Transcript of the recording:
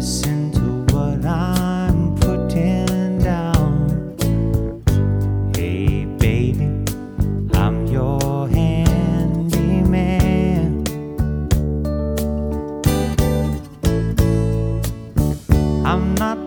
Listen to what I'm putting down. Hey baby, I'm your handyman. I'm not